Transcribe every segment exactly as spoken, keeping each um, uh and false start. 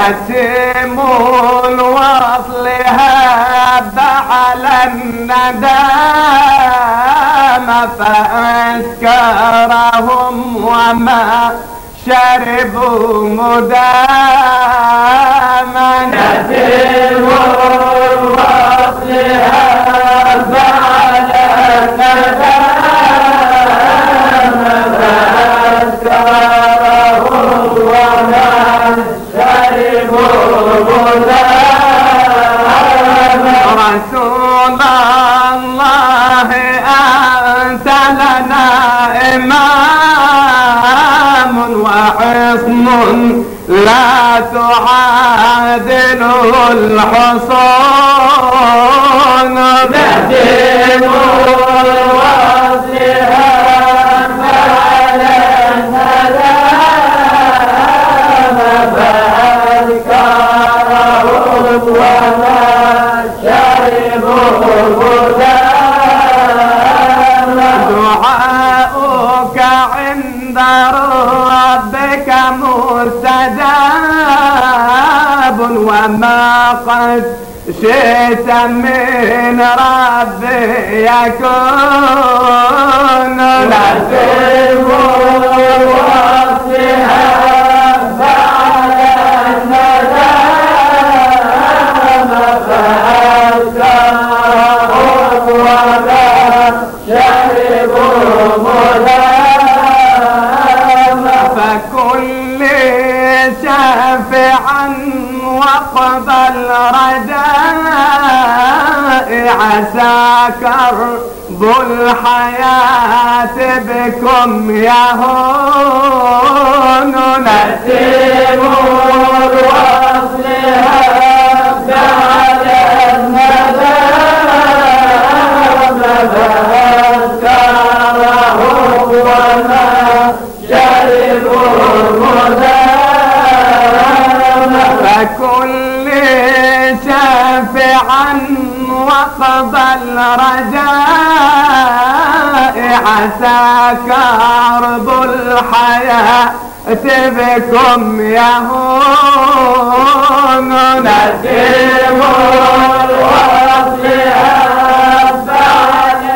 نسيم الوصل هب على الندام فأسكرهم وما شربوا مداما. نسيم الوصل هب على الندام فأسكرهم وما شربوا مداما. رسول الله أنت لنا إمام وحصن لا تعادله الحصون. نسيم الوصل هب على الندام فأذكرهم وما شربوا مداما. دعاؤك عند ربك مستجاب وما قد شئت من ربي يكون. نسيم الوصل هب على الندام فأذكرهم وما شربوا مداما. فكل شافعا وقبل رجاء عساك رب الحياة بكم يهون. نسيم الوصل هب على الندام فأذكرهم وما شربوا مداما. فكل شافعا وقبل رجاء عساك رب الحياة بكم يهون. نسيم الوصل هب على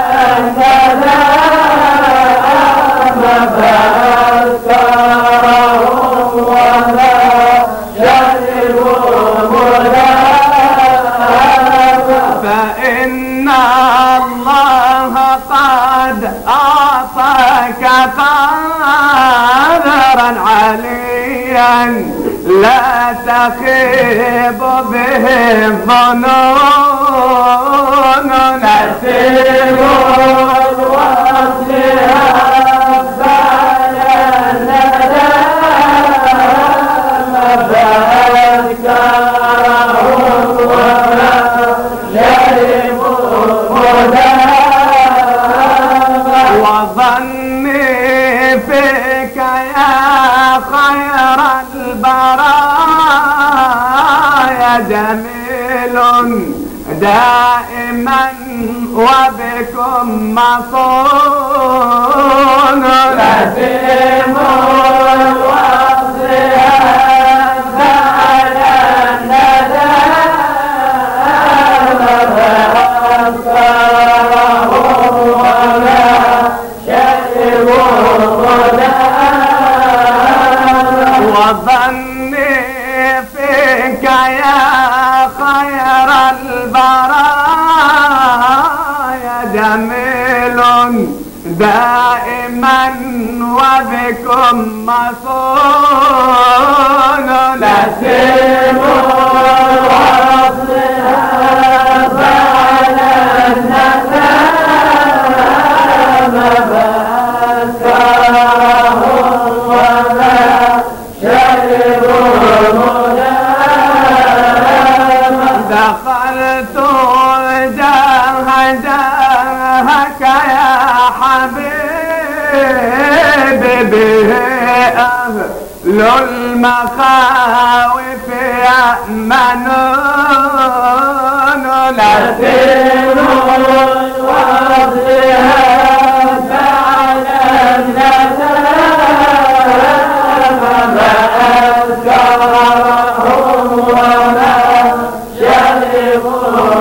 الندام فأذكرهم وما شربوا مداما. فإن الله قد أعطاك قدرا عليا لا تخيب به الظنون. نسيم الوصل هب على الندام فأذكرهم وما شربوا مداما. وظني فيك يا خير البرايا جميل دائما وبكم مصون. نسيم الوصل هب على الندام فأذكرهم وما شربوا مداما. وظني فيك يا خير البرايا جميل دائما وبكم مصون. نسيم الوصل هب على الندام فأذكرهم وما شربوا مداما. دخلت جهك يا حبيبي به أهل المخاوف يأمنون. نسيم الوصل هب على الندام فأذكرهم يكون